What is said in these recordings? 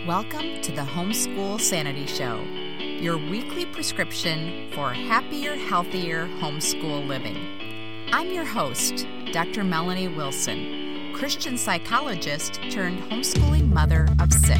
Welcome to the Homeschool Sanity Show, your weekly prescription for happier, healthier homeschool living. I'm your host, Dr. Melanie Wilson, Christian psychologist turned homeschooling mother of 6.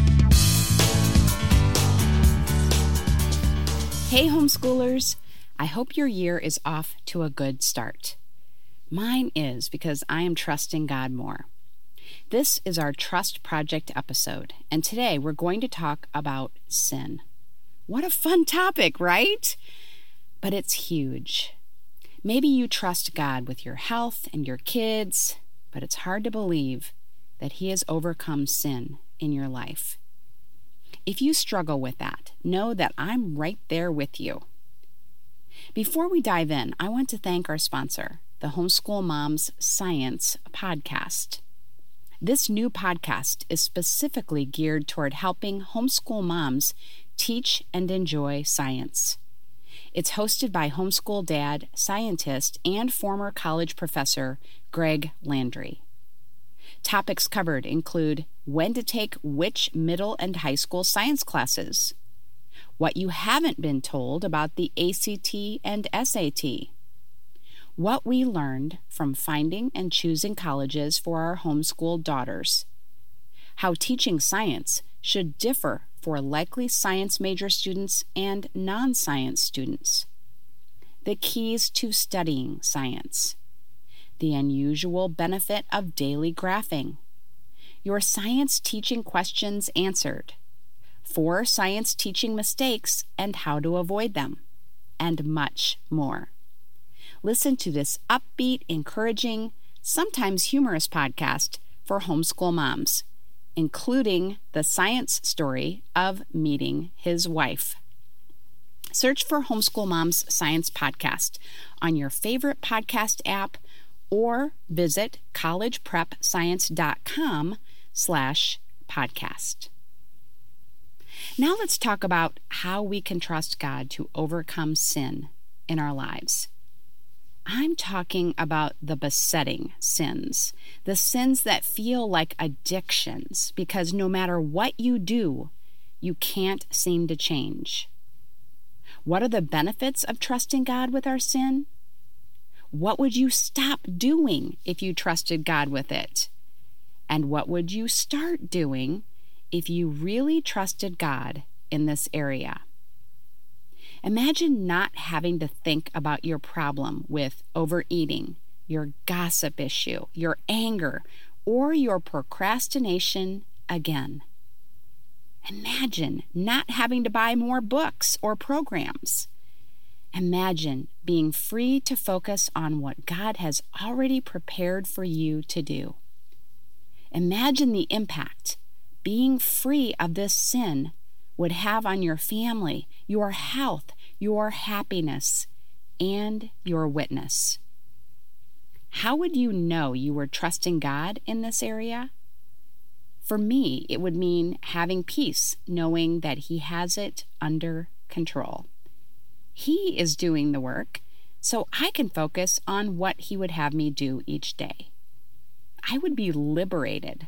Hey homeschoolers, I hope your year is off to a good start. Mine is, because I am trusting God more. This is our Trust Project episode, and today we're going to talk about sin. What a fun topic, right? But it's huge. Maybe you trust God with your health and your kids, but it's hard to believe that He has overcome sin in your life. If you struggle with that, know that I'm right there with you. Before we dive in, I want to thank our sponsor, the Homeschool Moms Science Podcast. This new podcast is specifically geared toward helping homeschool moms teach and enjoy science. It's hosted by homeschool dad, scientist, and former college professor Greg Landry. Topics covered include when to take which middle and high school science classes, what you haven't been told about the ACT and SAT, what we learned from finding and choosing colleges for our homeschooled daughters, how teaching science should differ for likely science major students and non-science students, the keys to studying science, the unusual benefit of daily graphing, your science teaching questions answered, 4 science teaching mistakes and how to avoid them, and much more. Listen to this upbeat, encouraging, sometimes humorous podcast for homeschool moms, including the science story of meeting his wife. Search for Homeschool Moms Science Podcast on your favorite podcast app or visit collegeprepscience.com/podcast. Now let's talk about how we can trust God to overcome sin in our lives. I'm talking about the besetting sins, the sins that feel like addictions because no matter what you do, you can't seem to change. What are the benefits of trusting God with our sin? What would you stop doing if you trusted God with it? And what would you start doing if you really trusted God in this area? Imagine not having to think about your problem with overeating, your gossip issue, your anger, or your procrastination again. Imagine not having to buy more books or programs. Imagine being free to focus on what God has already prepared for you to do. Imagine the impact being free of this sin would have on your family, your health, your happiness, and your witness. How would you know you were trusting God in this area? For me, it would mean having peace, knowing that He has it under control. He is doing the work, so I can focus on what He would have me do each day. I would be liberated.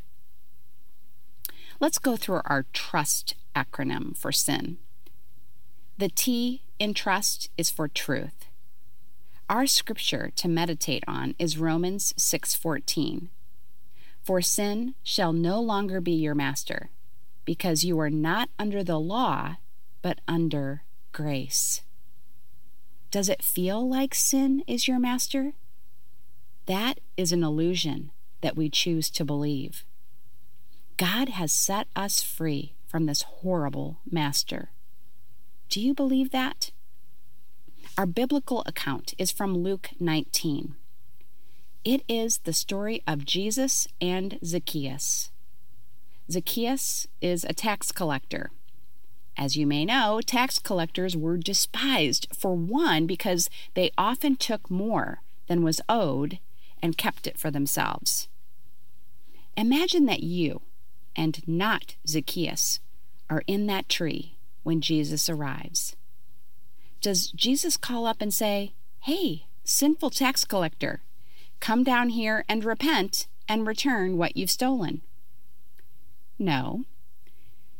Let's go through our TRUST acronym for sin. The T in trust is for truth. Our scripture to meditate on is Romans 6:14. For sin shall no longer be your master, because you are not under the law, but under grace. Does it feel like sin is your master? That is an illusion that we choose to believe. God has set us free from this horrible master. Do you believe that? Our biblical account is from Luke 19. It is the story of Jesus and Zacchaeus. Zacchaeus is a tax collector. As you may know, tax collectors were despised, for one, because they often took more than was owed and kept it for themselves. Imagine that you, and not Zacchaeus, are in that tree when Jesus arrives. Does Jesus call up and say, "Hey, sinful tax collector, come down here and repent and return what you've stolen"? No.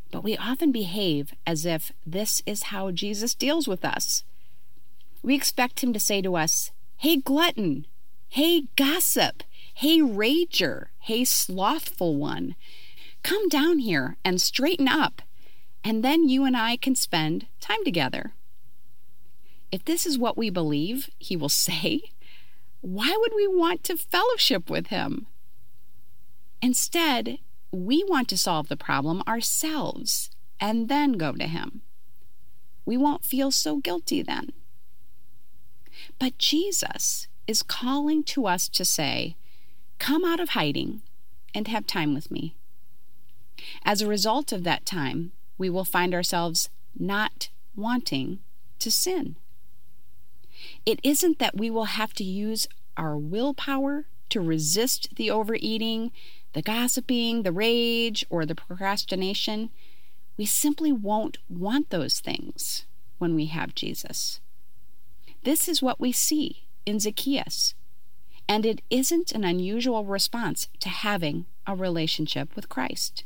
But we often behave as if this is how Jesus deals with us. We expect him to say to us, "Hey, glutton. Hey, gossip. Hey, rager. Hey, slothful one. Come down here and straighten up, and then you and I can spend time together." If this is what we believe he will say, why would we want to fellowship with him? Instead, we want to solve the problem ourselves and then go to him. We won't feel so guilty then. But Jesus is calling to us to say, "Come out of hiding and have time with me." As a result of that time, we will find ourselves not wanting to sin. It isn't that we will have to use our willpower to resist the overeating, the gossiping, the rage, or the procrastination. We simply won't want those things when we have Jesus. This is what we see in Zacchaeus, and it isn't an unusual response to having a relationship with Christ.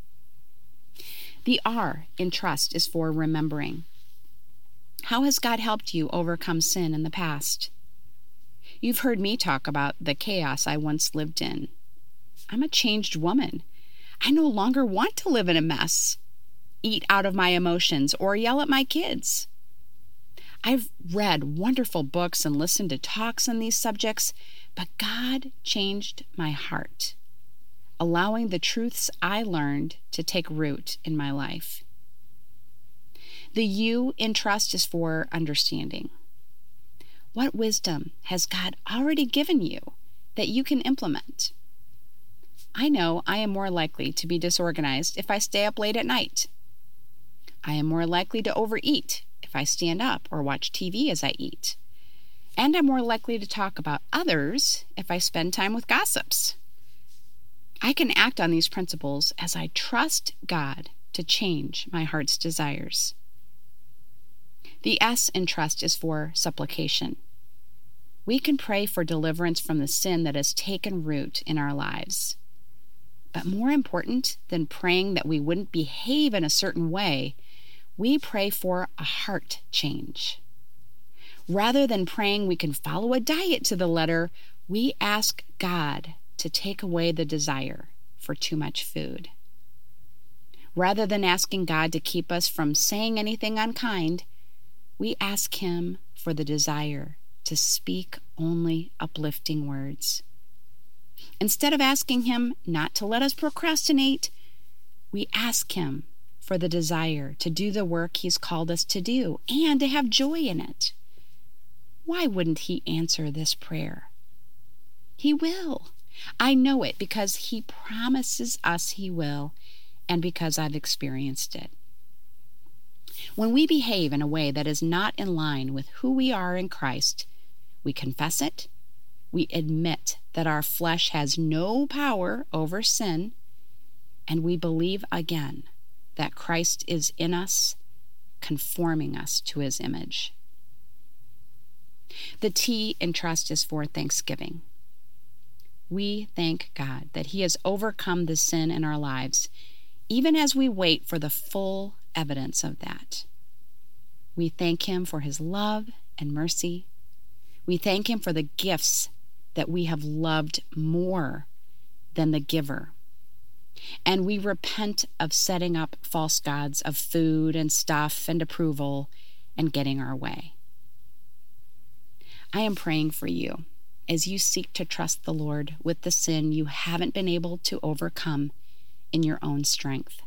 The R in trust is for remembering. How has God helped you overcome sin in the past? You've heard me talk about the chaos I once lived in. I'm a changed woman. I no longer want to live in a mess, eat out of my emotions, or yell at my kids. I've read wonderful books and listened to talks on these subjects, but God changed my heart, allowing the truths I learned to take root in my life. The U in trust is for understanding. What wisdom has God already given you that you can implement? I know I am more likely to be disorganized if I stay up late at night. I am more likely to overeat if I stand up or watch TV as I eat. And I'm more likely to talk about others if I spend time with gossips. I can act on these principles as I trust God to change my heart's desires. The S in trust is for supplication. We can pray for deliverance from the sin that has taken root in our lives. But more important than praying that we wouldn't behave in a certain way, we pray for a heart change. Rather than praying we can follow a diet to the letter, we ask God to take away the desire for too much food. Rather than asking God to keep us from saying anything unkind, we ask him for the desire to speak only uplifting words. Instead of asking him not to let us procrastinate, we ask him for the desire to do the work he's called us to do and to have joy in it. Why wouldn't he answer this prayer? He will. I know it because he promises us he will, and because I've experienced it. When we behave in a way that is not in line with who we are in Christ, we confess it, we admit that our flesh has no power over sin, and we believe again that Christ is in us, conforming us to his image. The T in trust is for thanksgiving. We thank God that he has overcome the sin in our lives, even as we wait for the full evidence of that. We thank him for his love and mercy. We thank him for the gifts that we have loved more than the giver. And we repent of setting up false gods of food and stuff and approval and getting our way. I am praying for you as you seek to trust the Lord with the sin you haven't been able to overcome in your own strength.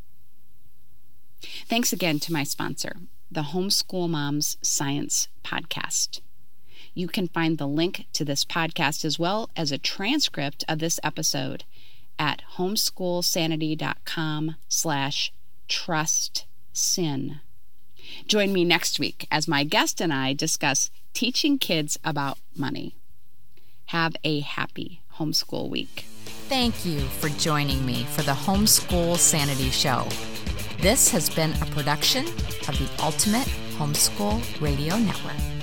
Thanks again to my sponsor, the Homeschool Moms Science Podcast. You can find the link to this podcast as well as a transcript of this episode at homeschoolsanity.com/trustsin. Join me next week as my guest and I discuss teaching kids about money. Have a happy homeschool week. Thank you for joining me for the Homeschool Sanity Show. This has been a production of the Ultimate Homeschool Radio Network.